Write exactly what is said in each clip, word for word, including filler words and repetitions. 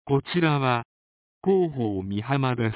こちらは広報美浜です。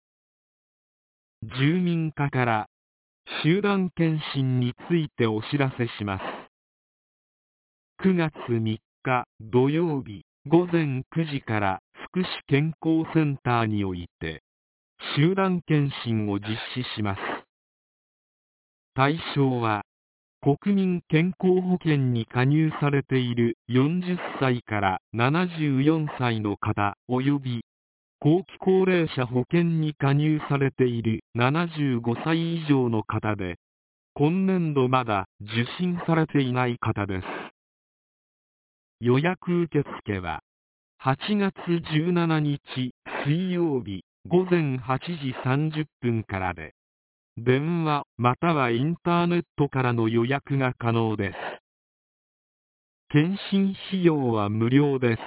住民課から集団検診についてお知らせします。くがつみっか土曜日ごぜんくじから福祉健康センターにおいて集団検診を実施します。対象は国民健康保険に加入されているよんじゅっさいからななじゅうよんさいの方及び後期高齢者保険に加入されているななじゅうごさい以上の方で、今年度まだ受診されていない方です。予約受付ははちがつじゅうしちにち水曜日ごぜんはちじさんじゅっぷんからで、電話またはインターネットからの予約が可能です。検診費用は無料です。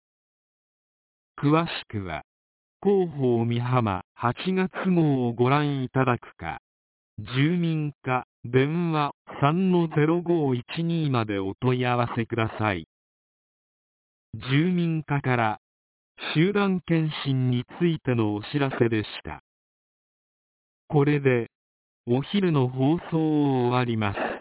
詳しくは広報美浜はちがつ号をご覧いただくか、住民課電話 さんのぜろごいちに までお問い合わせください。住民課から集団検診についてのお知らせでした。これでお昼の放送を終わります。